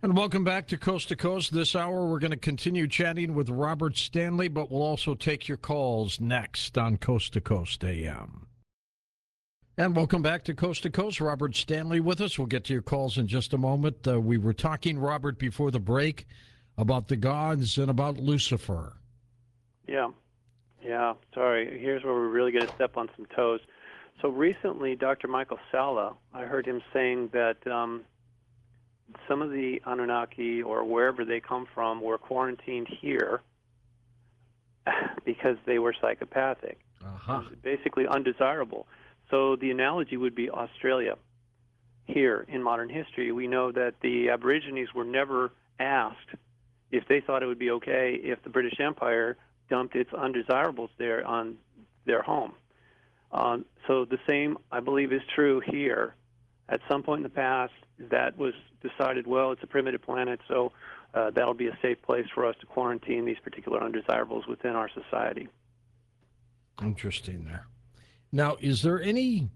And welcome back to Coast. This hour, we're going to continue chatting with Robert Stanley, but we'll also take your calls next on Coast to Coast AM. And welcome back to Coast. Robert Stanley with us. We'll get to your calls in just a moment. We were talking, Robert, before the break about the gods and about Lucifer. Yeah. Sorry. Here's where we're really going to step on some toes. So recently, Dr. Michael Salla, I heard him saying that some of the Anunnaki, or wherever they come from, were quarantined here because they were psychopathic, basically undesirable. So the analogy would be Australia. Here in modern history, we know that the Aborigines were never asked if they thought it would be okay if the British Empire dumped its undesirables there on their home. So the same, I believe, is true here. At some point in the past, that was decided, well, it's a primitive planet, so that'll be a safe place for us to quarantine these particular undesirables within our society. Interesting there. Now, is there any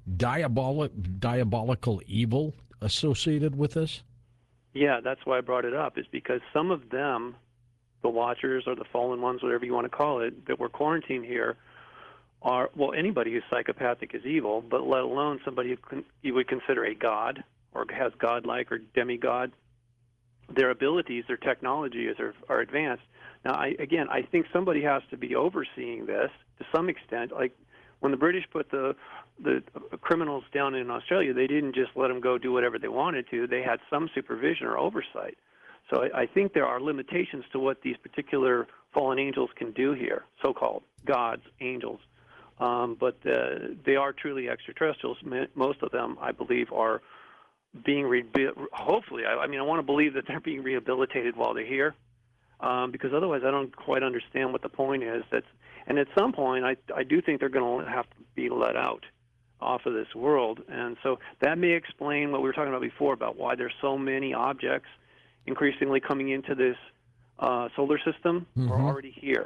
diabolical evil associated with this? Yeah, that's why I brought it up, is because some of them, the Watchers or the Fallen Ones, whatever you want to call it, that were quarantined here, are, well, anybody who's psychopathic is evil, but let alone somebody who you would consider a god or has godlike or demigod. Their abilities, their technologies are advanced. Now, I think somebody has to be overseeing this to some extent. Like when the British put the criminals down in Australia, they didn't just let them go do whatever they wanted to. They had some supervision or oversight. So I think there are limitations to what these particular fallen angels can do here, so-called gods, angels. But they are truly extraterrestrials. Most of them, I believe, are being hopefully, I want to believe that they're being rehabilitated while they're here, because otherwise I don't quite understand what the point is. And at some point, I do think they're going to have to be let out off of this world. And so that may explain what we were talking about before about why there's so many objects increasingly coming into this solar system or already here.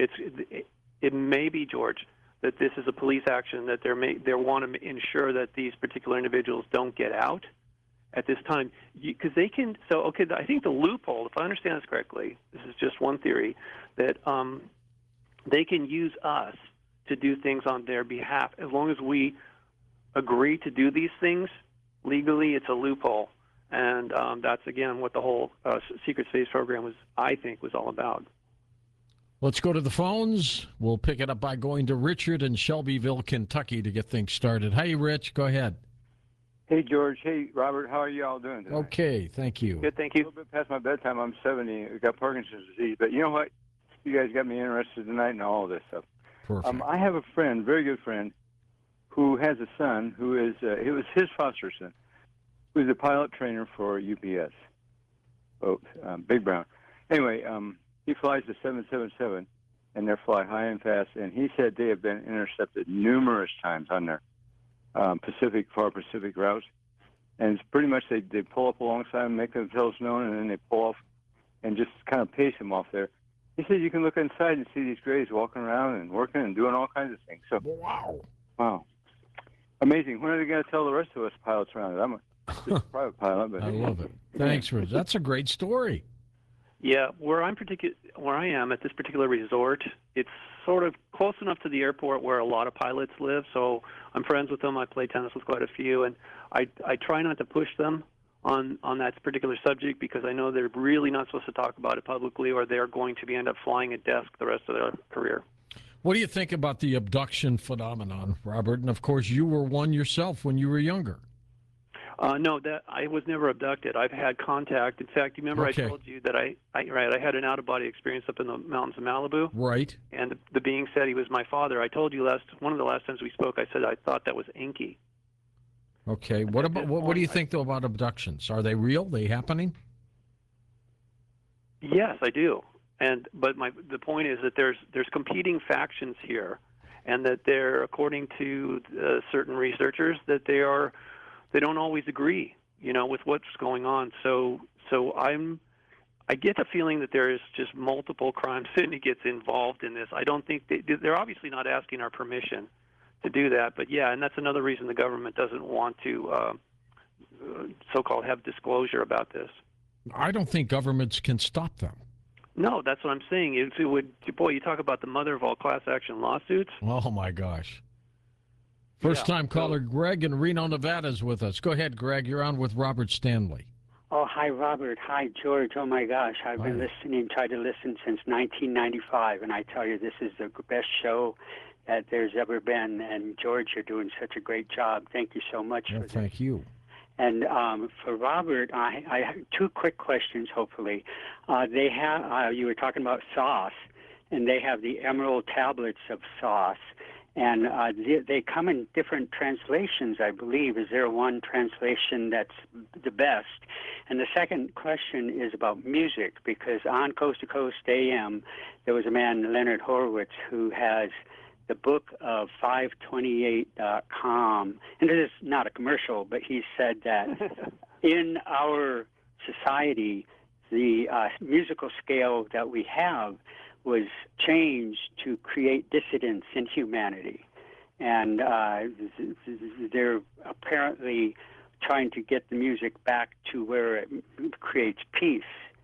It may be, George, that this is a police action, that they want to ensure that these particular individuals don't get out at this time, because they can. So, okay, I think the loophole, if I understand this correctly, this is just one theory, that they can use us to do things on their behalf as long as we agree to do these things legally. It's a loophole, and that's again what the whole secret space program was all about. Let's go to the phones. We'll pick it up by going to Richard in Shelbyville, Kentucky to get things started. Hey, Rich, go ahead. Hey, George. Hey, Robert. How are you all doing today? Okay, thank you. Good, thank you. A little bit past my bedtime. I'm 70. I've got Parkinson's disease. But you know what? You guys got me interested tonight in all of this stuff. Perfect. I have a friend, very good friend, who has a son who is, it was his foster son, who's a pilot trainer for UPS, Big Brown. Anyway, he flies the 777, and they fly high and fast. And he said they have been intercepted numerous times on their far Pacific routes. And it's pretty much they pull up alongside them, make themselves known, and then they pull off and just kind of pace them off there. He said you can look inside and see these grays walking around and working and doing all kinds of things. So, wow, amazing. When are they going to tell the rest of us pilots around it? I'm just a private pilot, but I love it. Thanks, Rich. That's a great story. Yeah, where I am at this particular resort, it's sort of close enough to the airport where a lot of pilots live. So I'm friends with them. I play tennis with quite a few, and I try not to push them on that particular subject because I know they're really not supposed to talk about it publicly, or they're going to end up flying a desk the rest of their career. What do you think about the abduction phenomenon, Robert? And of course, you were one yourself when you were younger. No, that I was never abducted. I've had contact. In fact, you remember Okay. I told you that I had an out-of-body experience up in the mountains of Malibu. Right. And the being said he was my father. I told you one of the last times we spoke, I said I thought that was Enki. Okay. What do you think though about abductions? Are they real? They happening? Yes, I do. But the point is that there's competing factions here, and that they're, according to certain researchers, that they don't always agree, with what's going on. So I get the feeling that there is just multiple crime syndicates involved in this. I don't think they're obviously not asking our permission to do that, but yeah, and that's another reason the government doesn't want to so-called have disclosure about this. I don't think governments can stop them. No, that's what I'm saying. It would, boy, you talk about the mother of all class action lawsuits. Oh, my gosh. Yeah, First time so- caller Greg in Reno, Nevada is with us. Go ahead, Greg. You're on with Robert Stanley. Oh, hi, Robert. Hi, George. Oh, my gosh. I've been tried to listen since 1995, and I tell you, this is the best show that there's ever been. And, George, you're doing such a great job. Thank you so much for this. Thank you. And for Robert, I have two quick questions, hopefully. They have, you were talking about sauce, and they have the emerald tablets of sauce. And they come in different translations, I believe. Is there one translation that's the best? And the second question is about music, because on Coast to Coast AM, there was a man, Leonard Horowitz, who has the book of 528.com. And it is not a commercial, but he said that in our society, the musical scale that we have was changed to create dissidence in humanity. And they're apparently trying to get the music back to where it creates peace.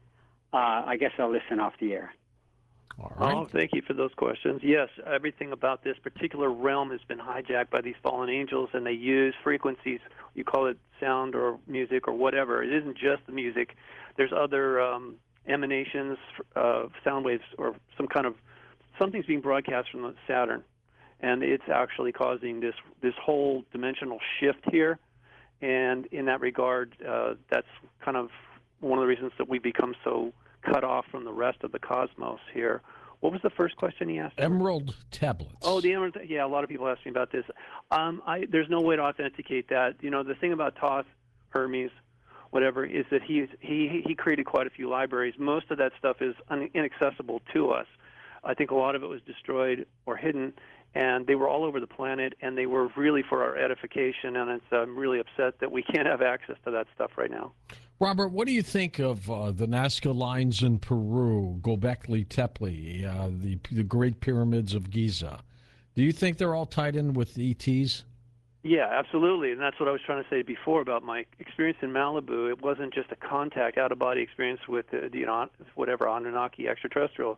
I guess I'll listen off the air. All right. Oh, thank you for those questions. Yes, everything about this particular realm has been hijacked by these fallen angels, and they use frequencies. You call it sound or music or whatever. It isn't just the music. There's other emanations of sound waves or something's being broadcast from the Saturn, and it's actually causing this whole dimensional shift here. And in that regard, that's kind of one of the reasons that we become so cut off from the rest of the cosmos here. What was the first question he asked? Emerald tablets. Oh, the emerald. Yeah, a lot of people ask me about this. There's no way to authenticate that. You know, the thing about Thoth, Hermes, whatever, is that he created quite a few libraries. Most of that stuff is inaccessible to us. I think a lot of it was destroyed or hidden, and they were all over the planet, and they were really for our edification, and I'm really upset that we can't have access to that stuff right now. Robert, what do you think of the Nazca Lines in Peru, Gobekli Tepe, the Great Pyramids of Giza? Do you think they're all tied in with ETs? Yeah, absolutely, and that's what I was trying to say before about my experience in Malibu. It wasn't just a contact, out-of-body experience with whatever Anunnaki extraterrestrial.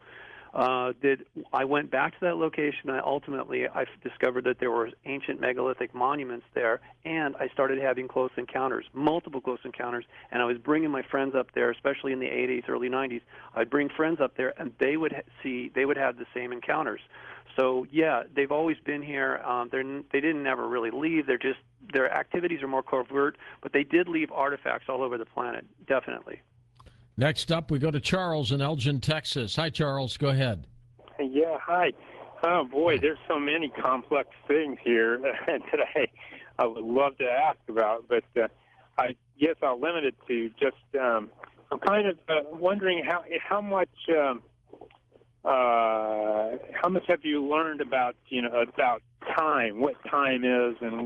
I went back to that location. I discovered that there were ancient megalithic monuments there, and I started having close encounters, multiple close encounters, and I was bringing my friends up there, especially in the 80s, early 90s. I'd bring friends up there, and they would have the same encounters. So, yeah, they've always been here. They didn't ever really leave. Their activities are more covert, but they did leave artifacts all over the planet, definitely. Next up, we go to Charles in Elgin, Texas. Hi, Charles. Go ahead. Yeah, hi. Oh, boy, there's so many complex things here today I would love to ask about, but I guess I'll limit it to just I'm kind of wondering how much have you learned about time, what time is, and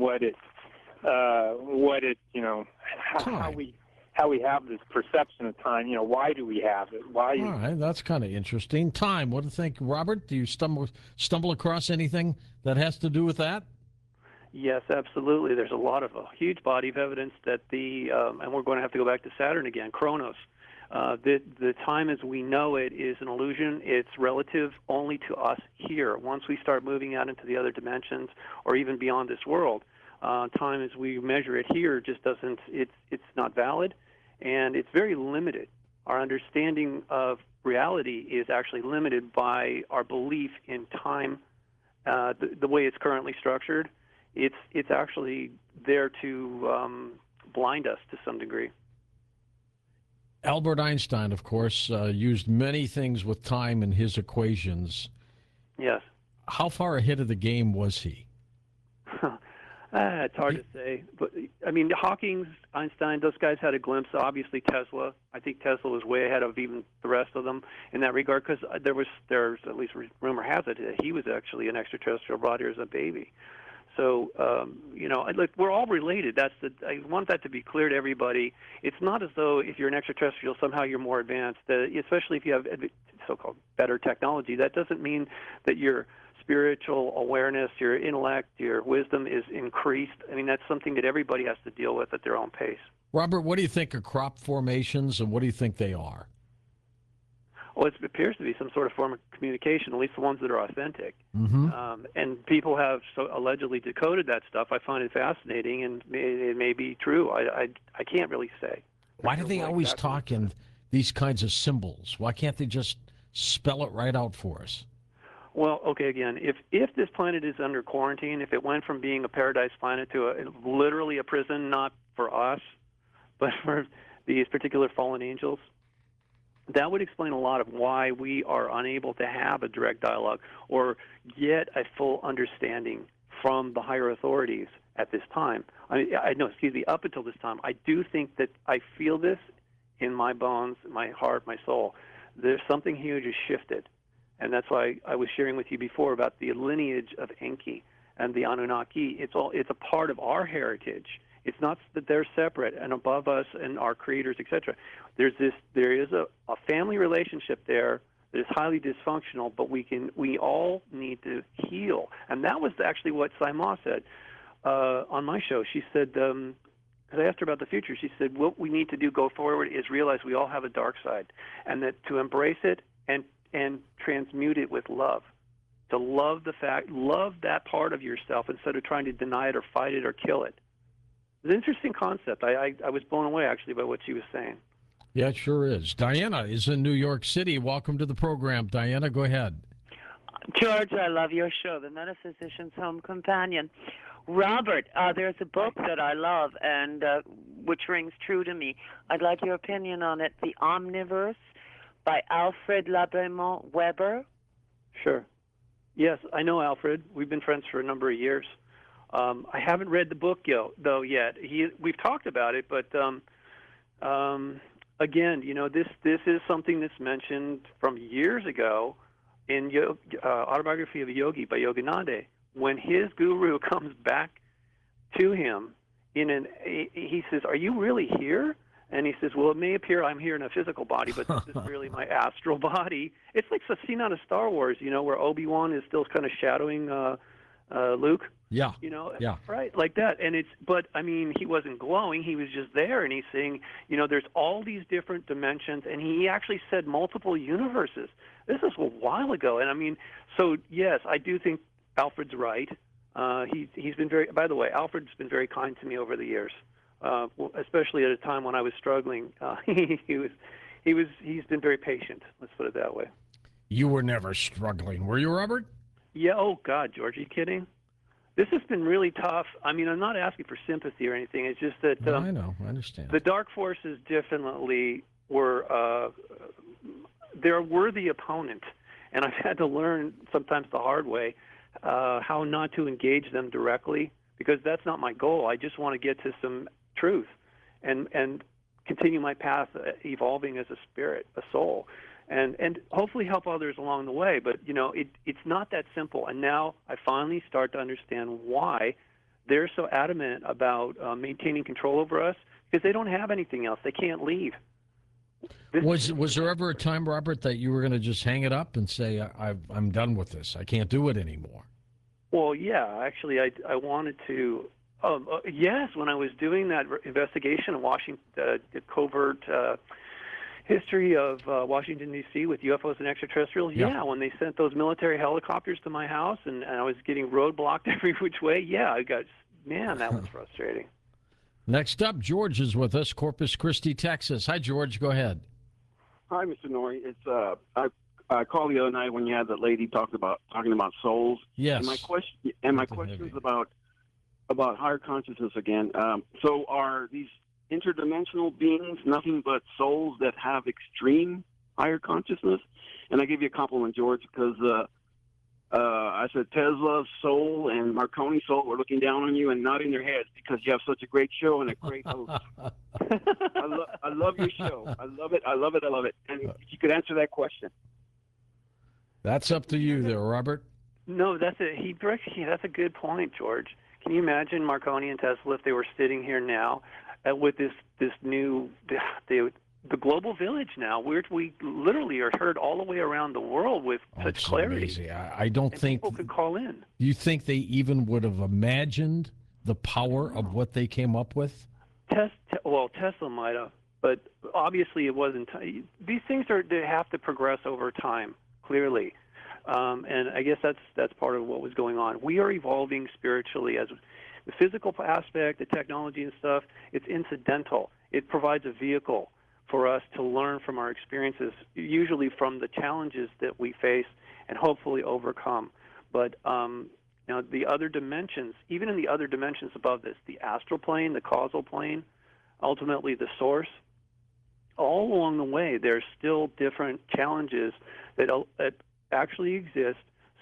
how we have this perception of time. Why do we have it? Why? All right, that's kind of interesting. Time. What do you think, Robert? Do you stumble across anything that has to do with that? Yes, absolutely. There's a huge body of evidence that and we're going to have to go back to Saturn again, Chronos. The time as we know it is an illusion. It's relative only to us here. Once we start moving out into the other dimensions or even beyond this world, time as we measure it here just doesn't, it's not valid, and it's very limited. Our understanding of reality is actually limited by our belief in time, the way it's currently structured. It's actually there to blind us to some degree. Albert Einstein, of course, used many things with time in his equations. Yes. How far ahead of the game was he? It's hard to say. But, I mean, Hawking, Einstein, those guys had a glimpse. Obviously, Tesla. I think Tesla was way ahead of even the rest of them in that regard, because there's at least rumor has it that he was actually an extraterrestrial brought here as a baby. So, look, we're all related. I want that to be clear to everybody. It's not as though if you're an extraterrestrial, somehow you're more advanced, especially if you have so-called better technology. That doesn't mean that your spiritual awareness, your intellect, your wisdom is increased. I mean, that's something that everybody has to deal with at their own pace. Robert, what do you think of crop formations, and what do you think they are? Well, it appears to be some sort of form of communication, at least the ones that are authentic. Mm-hmm. And people have allegedly decoded that stuff. I find it fascinating, and it may be true. I can't really say. Why do they always talk in these kinds of symbols? Why can't they just spell it right out for us? Well, okay, again, if this planet is under quarantine, if it went from being a paradise planet to literally a prison, not for us, but for these particular fallen angels, that would explain a lot of why we are unable to have a direct dialogue or get a full understanding from the higher authorities at this time. Up until this time. I do think that I feel this in my bones, my heart, my soul. There's something huge has shifted. And that's why I was sharing with you before about the lineage of Enki and the Anunnaki. It's a part of our heritage. It's not that they're separate and above us and our creators, etc. There is a family relationship there that is highly dysfunctional, but we all need to heal. And that was actually what Saima said on my show. She said, because I asked her about the future, she said, what we need to do go forward is realize we all have a dark side, and that to embrace it and transmute it with love. To love that part of yourself instead of trying to deny it or fight it or kill it. It's an interesting concept. I was blown away, actually, by what she was saying. Yeah, it sure is. Diana is in New York City. Welcome to the program. Diana, go ahead. George, I love your show, The Metaphysician's Home Companion. Robert, there's a book that I love and which rings true to me. I'd like your opinion on it, The Omniverse by Alfred Labremont Weber. Sure. Yes, I know Alfred. We've been friends for a number of years. I haven't read the book though yet. We've talked about it, but again, this is something that's mentioned from years ago in Autobiography of a Yogi by Yogananda. When his guru comes back to him, he says, "Are you really here?" And he says, "Well, it may appear I'm here in a physical body, but this is really my astral body." It's like a scene out of Star Wars, where Obi-Wan is still kind of shadowing Luke. Yeah. Yeah. Right, like that. And he wasn't glowing. He was just there, and he's saying, there's all these different dimensions, and he actually said multiple universes. This is a while ago. And so yes, I do think Alfred's right. He's been by the way, Alfred's been very kind to me over the years, especially at a time when I was struggling. He's been very patient. Let's put it that way. You were never struggling, were you, Robert? Yeah. Oh God, George, are you kidding? This has been really tough. I'm not asking for sympathy or anything. It's just that I know, I understand. The dark forces definitely were they're a worthy opponent, and I've had to learn sometimes the hard way how not to engage them directly, because that's not my goal. I just want to get to some truth and continue my path, evolving as a spirit, a soul. And hopefully help others along the way. But, it's not that simple. And now I finally start to understand why they're so adamant about maintaining control over us, because they don't have anything else. They can't leave. Was there ever a time, Robert, that you were going to just hang it up and say, I'm done with this. I can't do it anymore? Well, yeah. Actually, I wanted to. Yes, when I was doing that investigation in Washington, the covert history of Washington, D.C. with UFOs and extraterrestrials, when they sent those military helicopters to my house and I was getting roadblocked every which way, that was frustrating. Next up, George is with us, Corpus Christi, Texas. Hi, George. Go ahead. Hi, Mr. Norrie. It's I called the other night when you had that lady talking about souls. Yes. And my question is about higher consciousness again. So are these interdimensional beings nothing but souls that have extreme higher consciousness? And I give you a compliment, George, because I said Tesla's soul and Marconi's soul were looking down on you and nodding their heads because you have such a great show and a great host. I love your show. I love it. And if you could answer that question. That's up to you there, Robert. No, that's a good point, George. Can you imagine Marconi and Tesla if they were sitting here now with this new the global village now, where we literally are heard all the way around the world with such clarity. Amazing. I don't think people could call in. You think they even would have imagined the power of what they came up with? Tesla might have, but obviously it wasn't. These things they have to progress over time, clearly, and I guess that's part of what was going on. We are evolving spiritually as the physical aspect, the technology and stuff. It's incidental. It provides a vehicle for us to learn from our experiences, usually from the challenges that we face, and hopefully overcome. But the other dimensions, even in the other dimensions above this, the astral plane, the causal plane, ultimately the source, all along the way, there's still different challenges that actually exist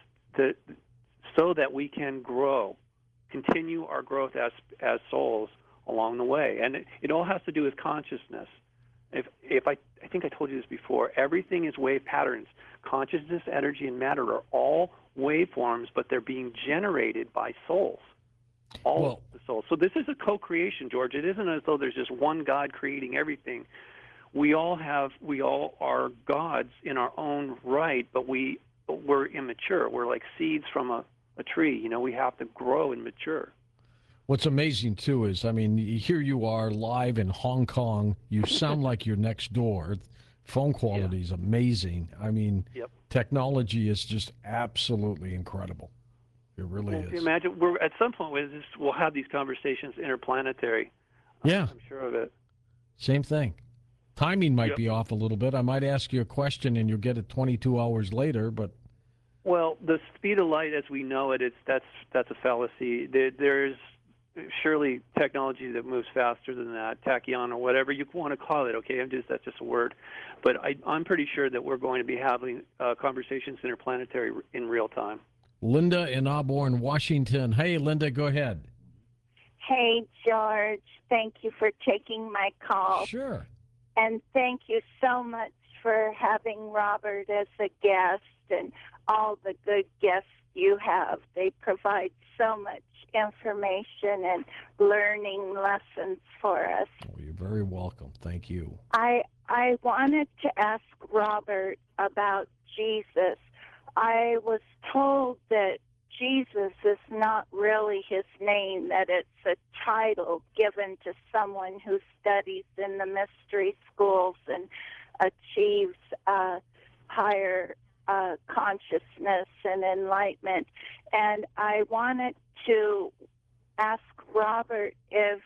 so that we can grow, continue our growth as souls along the way. And it all has to do with consciousness. If I think I told you this before, everything is wave patterns. Consciousness, energy, and matter are all waveforms, but they're being generated by souls. All the souls. So this is a co-creation, George. It isn't as though there's just one God creating everything. We all are gods in our own right, but we're immature. We're like seeds from a tree. We have to grow and mature. What's amazing, too, is, I mean, here you are live in Hong Kong. You sound like you're next door. Phone quality is amazing. I mean, technology is just absolutely incredible. It really is. Imagine at some point we'll have these conversations interplanetary. Yeah. I'm sure of it. Same thing. Timing might be off a little bit. I might ask you a question and you'll get it 22 hours later, but... Well, the speed of light as we know it, that's a fallacy. There's surely technology that moves faster than that, tachyon or whatever you want to call it. Okay, that's just a word, but I'm pretty sure that we're going to be having conversations interplanetary in real time. Linda in Auburn, Washington. Hey, Linda, go ahead. Hey, George. Thank you for taking my call. Sure. And thank you so much for having Robert as a guest and all the good guests you have. They provide so much information and learning lessons for us. Oh, you're very welcome. Thank you. I wanted to ask Robert about Jesus. I was told that Jesus is not really his name, that it's a title given to someone who studies in the mystery schools and achieves higher consciousness and enlightenment. And I wanted to ask Robert if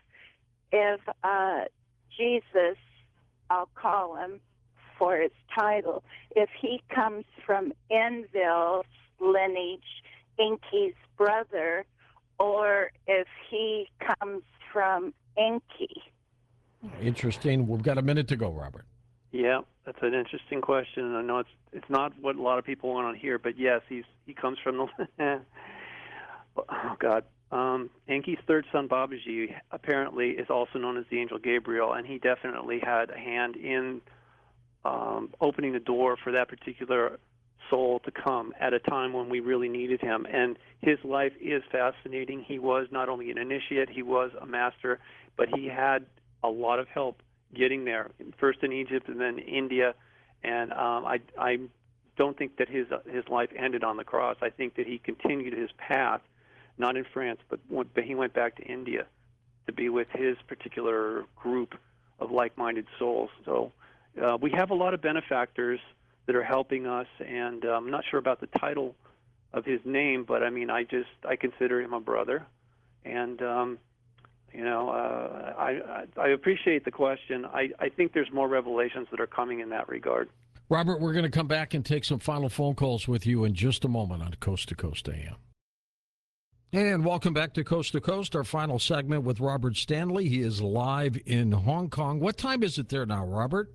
Jesus, I'll call him for his title, if he comes from Enville's lineage, Enki's brother, or if he comes from Enki. Interesting. We've got a minute to go, Robert. Yeah, that's an interesting question. And I know it's not what a lot of people want to hear, but yes, he comes from the oh God. Enki's third son, Babaji, apparently is also known as the angel Gabriel, and he definitely had a hand in opening the door for that particular soul to come at a time when we really needed him. And his life is fascinating. He was not only an initiate, he was a master, but he had a lot of help getting there, first in Egypt and then India. And I don't think that his life ended on the cross. I think that he continued his path, not in France, but he went back to India to be with his particular group of like-minded souls. So we have a lot of benefactors that are helping us, and I'm not sure about the title of his name, but I mean, I consider him a brother, and I appreciate the question. I think there's more revelations that are coming in that regard. Robert, we're going to come back and take some final phone calls with you in just a moment on Coast to Coast AM. And welcome back to Coast, our final segment with Robert Stanley. He is live in Hong Kong. What time is it there now, Robert?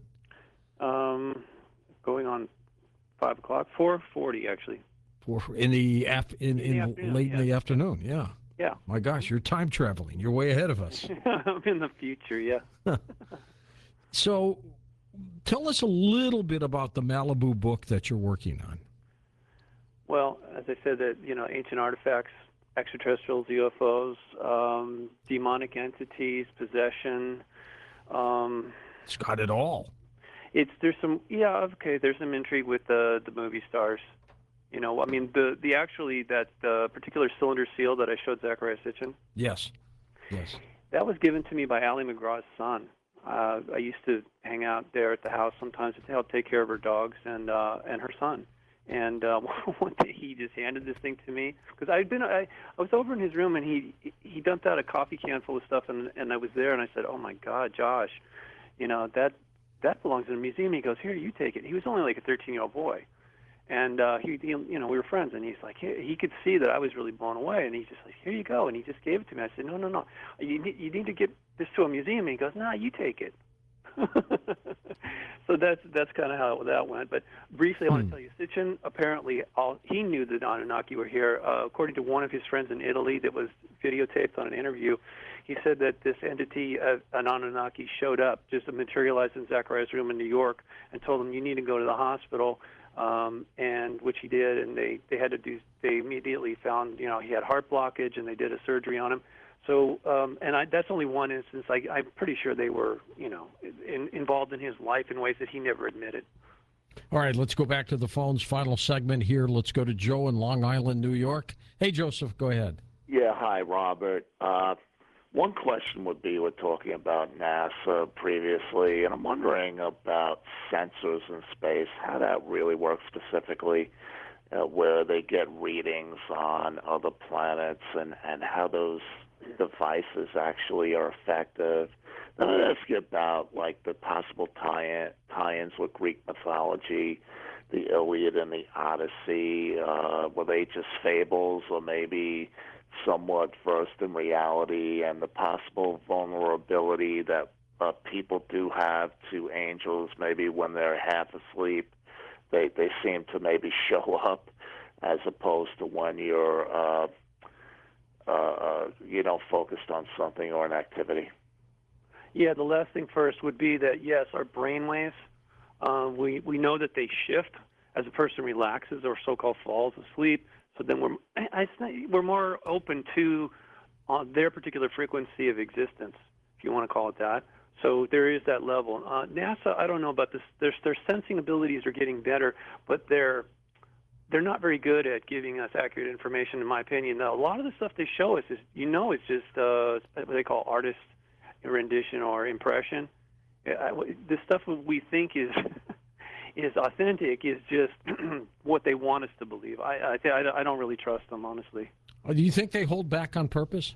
Going on 5 o'clock, 4:40 actually. In the afternoon, yeah. Yeah. My gosh, you're time traveling. You're way ahead of us. I'm in the future, yeah. So, tell us a little bit about the Malibu book that you're working on. Well, as I said, that ancient artifacts, extraterrestrials, UFOs, demonic entities, possession. It's got it all. There's some intrigue with the movie stars. I mean, the particular cylinder seal that I showed Zachariah Sitchin. Yes. That was given to me by Allie McGraw's son. I used to hang out there at the house sometimes to help take care of her dogs and her son. And one day he just handed this thing to me because I was over in his room and he dumped out a coffee can full of stuff and I was there and I said, "Oh my God, Josh, that belongs in a museum." He goes, "Here, you take it." He was only like a 13-year-old boy, and we were friends. And he's like, he could see that I was really blown away, and he's just like, "Here you go," and he just gave it to me. I said, "No, you need to get this to a museum." And he goes, "No, you take it." So that's kind of how that went. But briefly, I want to tell you, Sitchin apparently he knew that Anunnaki were here. According to one of his friends in Italy that was videotaped on an interview, he said that this entity, an Anunnaki, showed up, just materialized in Zachariah's room in New York, and told him, "You need to go to the hospital," and which he did. And they had to do. They immediately found, he had heart blockage, and they did a surgery on him. So, that's only one instance. I'm pretty sure they were, involved in his life in ways that he never admitted. All right, let's go back to the phones. Final segment here. Let's go to Joe in Long Island, New York. Hey, Joseph, go ahead. Yeah, hi, Robert. One question would be, we're talking about NASA previously, and I'm wondering about sensors in space, how that really works specifically, where they get readings on other planets and how those devices actually are effective. Then I'd ask you about the possible tie-ins with Greek mythology, the Iliad and the Odyssey. Were they just fables or maybe somewhat versed in reality, and the possible vulnerability that people do have to angels, maybe when they're half asleep, they seem to maybe show up as opposed to when you're focused on something or an activity. Yeah, the last thing first would be that, yes, our brain waves, we know that they shift as a person relaxes or so-called falls asleep. So then we're more open to their particular frequency of existence, if you want to call it that. So there is that level. NASA, I don't know about this. Their sensing abilities are getting better, but they're not very good at giving us accurate information, in my opinion. Now, a lot of the stuff they show us is, it's just what they call artist rendition or impression. The stuff we think is authentic is just what they want us to believe. I don't really trust them, honestly. Do you think they hold back on purpose?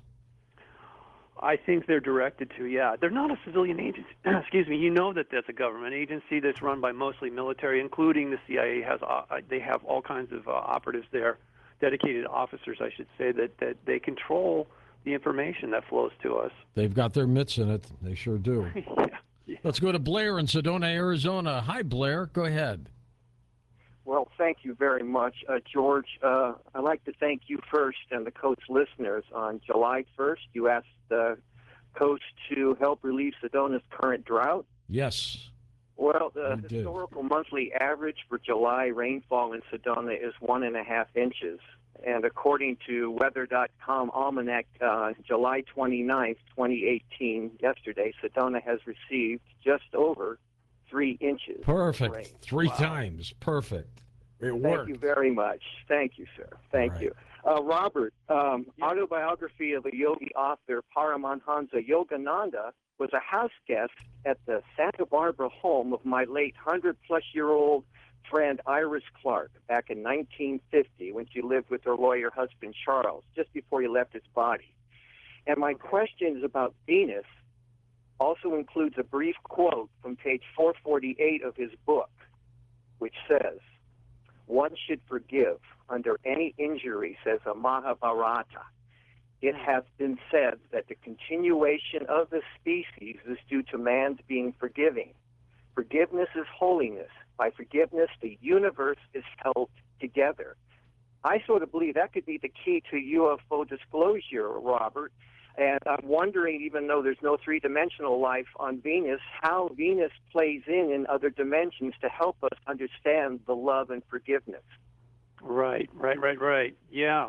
I think they're directed to, yeah. They're not a civilian agency. Excuse me. You know that that's a government agency that's run by mostly military, including the CIA. They have all kinds of operatives there, dedicated officers, I should say, that they control the information that flows to us. They've got their mitts in it. They sure do. Yeah. Let's go to Blair in Sedona, Arizona. Hi, Blair. Go ahead. Well, thank you very much, George. I'd like to thank you first and the Coach listeners. On July 1st, you asked the Coach to help relieve Sedona's current drought. Yes. Well, the historical monthly average for July rainfall in Sedona is 1.5 inches. And according to Weather.com Almanac, July 29th, 2018, yesterday, Sedona has received just over 3 inches. Perfect. Rain. Three times. Perfect. It worked. Thank you very much. Thank you, sir. Thank you. Robert, autobiography of a yogi author, Paramahansa Yogananda, was a house guest at the Santa Barbara home of my late 100-plus-year-old friend Iris Clark back in 1950 when she lived with her lawyer husband Charles, just before he left his body. And my question is about Venus. Also includes a brief quote from page 448 of his book, which says, "One should forgive under any injury," says a Mahabharata. "It has been said that the continuation of the species is due to man's being forgiving. Forgiveness is holiness. By forgiveness, the universe is held together." I sort of believe that could be the key to UFO disclosure, Robert. And I'm wondering, even though there's no three-dimensional life on Venus, how Venus plays in other dimensions to help us understand the love and forgiveness. Right. Yeah.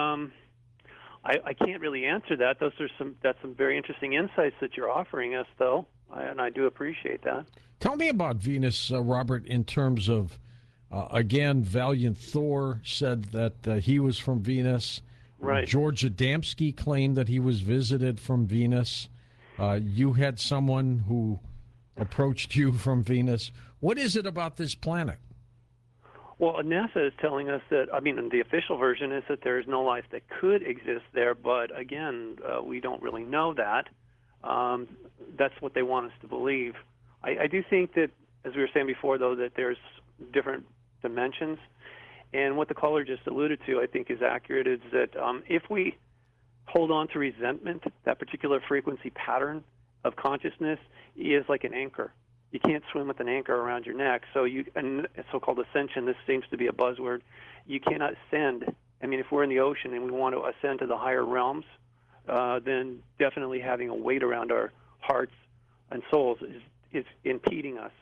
I can't really answer that. That's some very interesting insights that you're offering us, though, and I do appreciate that. Tell me about Venus, Robert, in terms of, again, Valiant Thor said that he was from Venus. Right. George Adamski claimed that he was visited from Venus. You had someone who approached you from Venus. What is it about this planet? Well, NASA is telling us that, I mean, the official version is that there is no life that could exist there, but again, we don't really know that. That's what they want us to believe. I do think that, as we were saying before, though, that there's different dimensions. And what the caller just alluded to, I think, is accurate, is that if we hold on to resentment, that particular frequency pattern of consciousness is like an anchor. You can't swim with an anchor around your neck. So and so-called ascension, this seems to be a buzzword. You cannot ascend. I mean, if we're in the ocean and we want to ascend to the higher realms, then definitely having a weight around our hearts and souls is impeding us.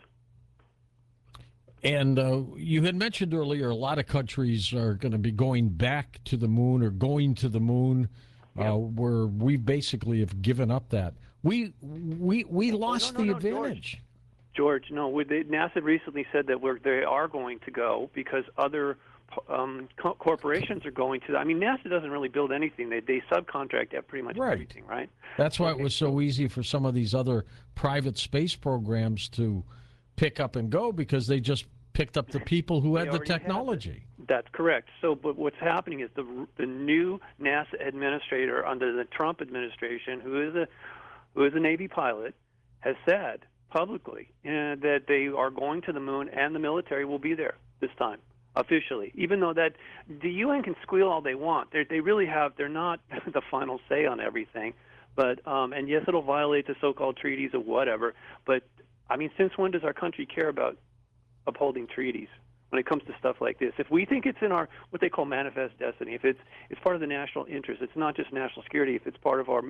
And you had mentioned earlier a lot of countries are going to be going back to the moon or going to the moon, where we basically have given up that. We lost the advantage. George, no. NASA recently said that they are going to go because other corporations are going to. I mean, NASA doesn't really build anything. They subcontract at pretty much everything, right? That's why it was so easy for some of these other private space programs to pick up and go, because they just picked up the people who had the technology. That's correct. So, but what's happening is the new NASA administrator under the Trump administration, who is a Navy pilot, has said publicly that they are going to the moon, and the military will be there this time officially. Even though that the UN can squeal all they want, they really have. They're not the final say on everything. But and yes, it'll violate the so-called treaties or whatever. But I mean, since when does our country care about upholding treaties when it comes to stuff like this? If we think it's in our what they call manifest destiny, if it's part of the national interest, it's not just national security. If it's part of our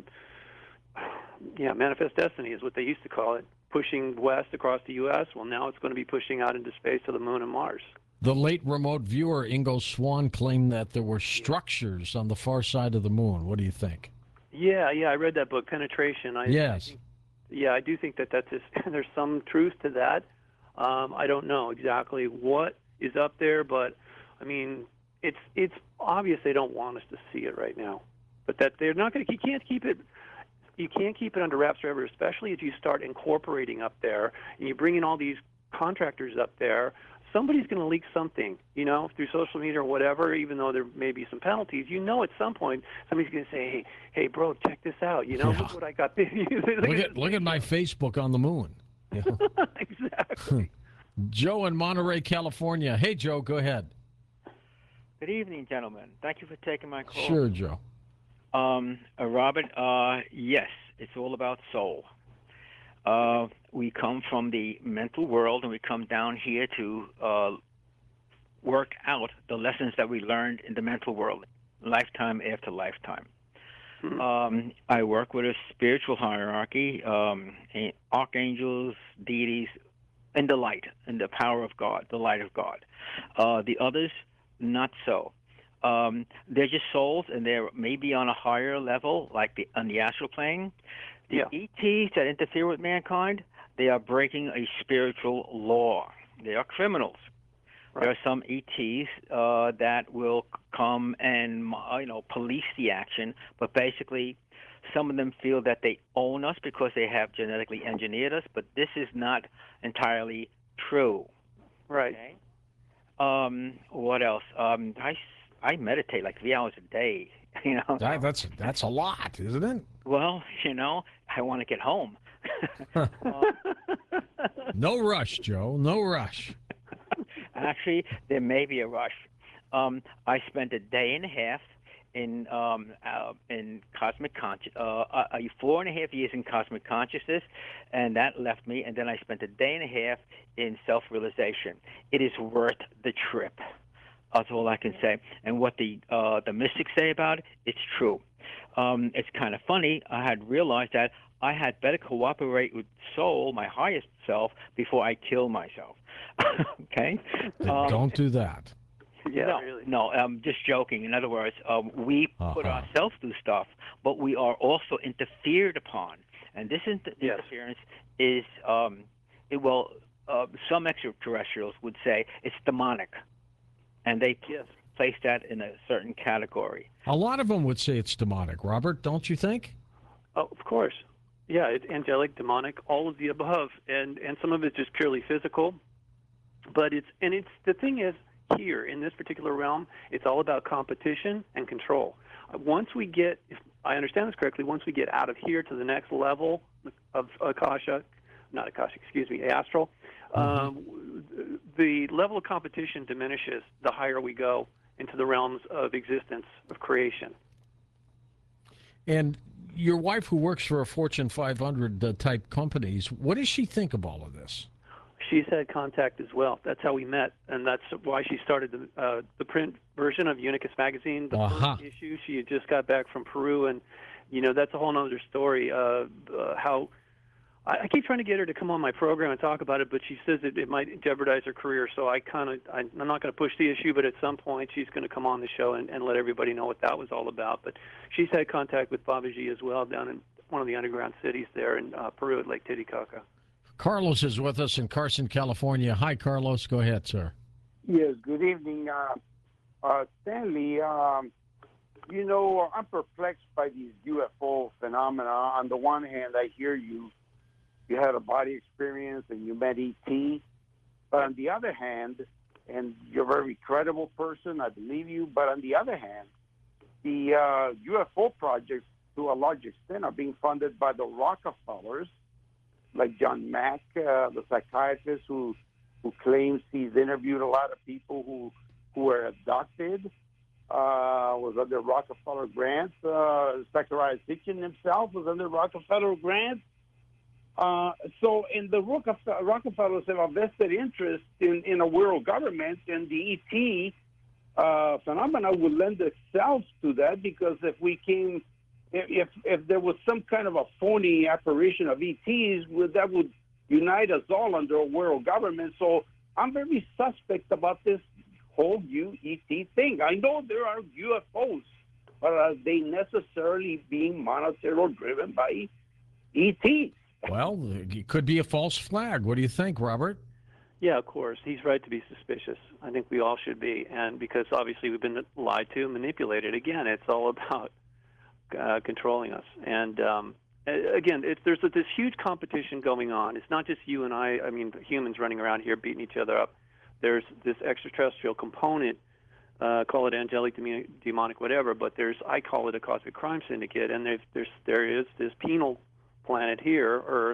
manifest destiny is what they used to call it, pushing west across the U.S. Well, now it's going to be pushing out into space to the moon and Mars. The late remote viewer Ingo Swann claimed that there were structures on the far side of the moon. What do you think? Yeah, I read that book, Penetration. Yes. I do think that there's some truth to that. I don't know exactly what is up there, but I mean, it's obvious they don't want us to see it right now. But that they're not going to. You can't keep it under wraps forever, especially as you start incorporating up there and you bring in all these contractors up there. Somebody's going to leak something, through social media or whatever, even though there may be some penalties. At some point, somebody's going to say, hey, bro, check this out. Look what I got. look at my Facebook on the moon. Exactly. Joe in Monterey, California. Hey, Joe, go ahead. Good evening, gentlemen. Thank you for taking my call. Sure, Joe. Robert, yes, it's all about soul. We come from the mental world, and we come down here to work out the lessons that we learned in the mental world, lifetime after lifetime. I work with a spiritual hierarchy, archangels, deities, and the light, and the power of God, the light of God. The others, not so. They're just souls, and they're maybe on a higher level, like on the astral plane. The ETs that interfere with mankind, they are breaking a spiritual law. They are criminals. Right. There are some ETs that will come and police the action, but basically some of them feel that they own us because they have genetically engineered us, but this is not entirely true. Right. Okay? What else? I meditate like 3 hours a day. That's a lot, isn't it? Well, I want to get home. No rush, Joe. No rush. Actually, there may be a rush. I spent a day and a half in cosmic conscious, 4.5 years in cosmic consciousness, and that left me. And then I spent a day and a half in self-realization. It is worth the trip. That's all I can say. And what the mystics say about it, it's true. It's kind of funny. I had realized that I had better cooperate with soul, my highest self, before I kill myself. Okay? Don't do that. No, I'm just joking. In other words, we put ourselves through stuff, but we are also interfered upon. And this interference is, some extraterrestrials would say it's demonic. And they place that in a certain category. A lot of them would say it's demonic, Robert, don't you think? Oh, of course. Yeah, it's angelic, demonic, all of the above, and some of it's just purely physical. But it's the thing is, here in this particular realm, it's all about competition and control. Once we get, if I understand this correctly, once we get out of here to the next level of astral, the level of competition diminishes the higher we go into the realms of existence, of creation. And your wife, who works for a Fortune 500 type companies, what does she think of all of this? She's had contact as well. That's how we met, and that's why she started the print version of Unicus magazine. The first issue, she had just got back from Peru, and that's a whole other story. How I keep trying to get her to come on my program and talk about it, but she says it might jeopardize her career. So I'm not going to push the issue, but at some point she's going to come on the show and let everybody know what that was all about. But she's had contact with Babaji as well down in one of the underground cities there in Peru at Lake Titicaca. Carlos is with us in Carson, California. Hi, Carlos. Go ahead, sir. Yes, good evening. Stanley, I'm perplexed by these UFO phenomena. On the one hand, I hear you had a body experience and you met E.T. But on the other hand, and you're a very credible person, I believe you, but on the other hand, the UFO projects, to a large extent, are being funded by the Rockefellers, like John Mack, the psychiatrist who claims he's interviewed a lot of people who were abducted, was under Rockefeller grants. Zachariah Sitchin himself was under Rockefeller grants. So the Rockefellers have a vested interest in a world government, and the ET phenomena would lend itself to that, because if there was some kind of a phony apparition of ETs, that would unite us all under a world government. So I'm very suspect about this whole ET thing. I know there are UFOs, but are they necessarily being monitored or driven by ETs? Well, it could be a false flag. What do you think, Robert? Yeah, of course. He's right to be suspicious. I think we all should be. And because obviously we've been lied to, manipulated. Again, it's all about controlling us. And again, there's this huge competition going on. It's not just you and I mean, humans running around here beating each other up. There's this extraterrestrial component, call it angelic, demonic, whatever, but I call it a cosmic crime syndicate, and there is this penal planet here, Earth.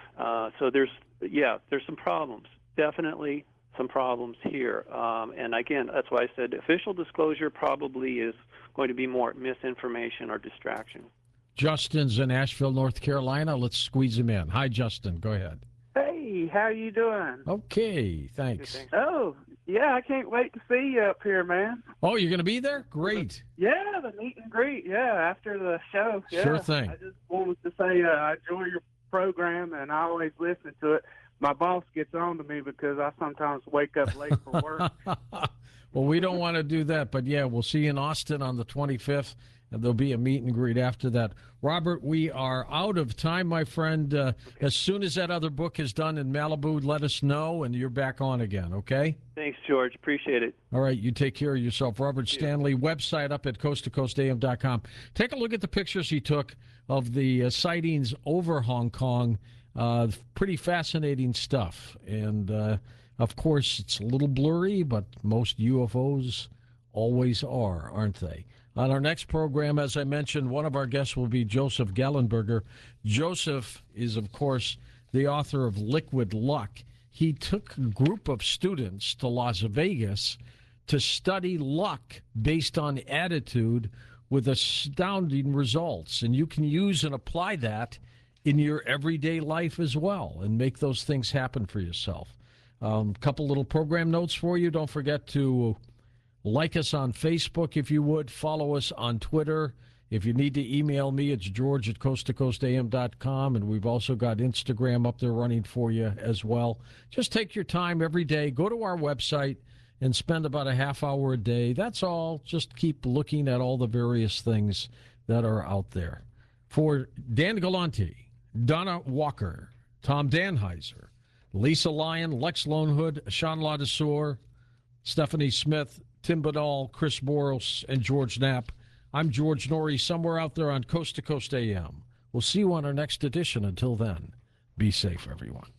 So there's some problems. Definitely some problems here. And again, that's why I said official disclosure probably is going to be more misinformation or distraction. Justin's in Asheville, North Carolina. Let's squeeze him in. Hi, Justin. Go ahead. Hey, how you doing? Okay, thanks. Good, thanks. Oh, yeah, I can't wait to see you up here, man. Oh, you're going to be there? Great. Yeah, the meet and greet. Yeah, after the show. Yeah. Sure thing. I just wanted to say I enjoy your program, and I always listen to it. My boss gets on to me because I sometimes wake up late for work. Well, we don't want to do that, but yeah, we'll see you in Austin on the 25th, and there'll be a meet and greet after that. Robert, we are out of time, my friend. Okay. As soon as that other book is done in Malibu, let us know, and you're back on again, okay? Thanks, George. Appreciate it. All right, you take care of yourself. Robert Stanley, website up at coasttocoastam.com. Take a look at the pictures he took of the sightings over Hong Kong. Pretty fascinating stuff. And, of course, it's a little blurry, but most UFOs always are, aren't they? On our next program, as I mentioned, one of our guests will be Joseph Gallenberger. Joseph is, of course, the author of Liquid Luck. He took a group of students to Las Vegas to study luck based on attitude with astounding results. And you can use and apply that in your everyday life as well and make those things happen for yourself. Couple little program notes for you. Don't forget to like us on Facebook, if you would. Follow us on Twitter. If you need to email me, it's George at coasttocoastam.com, and we've also got Instagram up there running for you as well. Just take your time every day. Go to our website and spend about a half hour a day. That's all. Just keep looking at all the various things that are out there. For Dan Galante, Donna Walker, Tom Danheiser, Lisa Lyon, Lex Lonehood, Sean Ladesseur, Stephanie Smith, Tim Binnall, Chris Boros, and George Knapp. I'm George Norrie, somewhere out there on Coast to Coast AM. We'll see you on our next edition. Until then, be safe, everyone.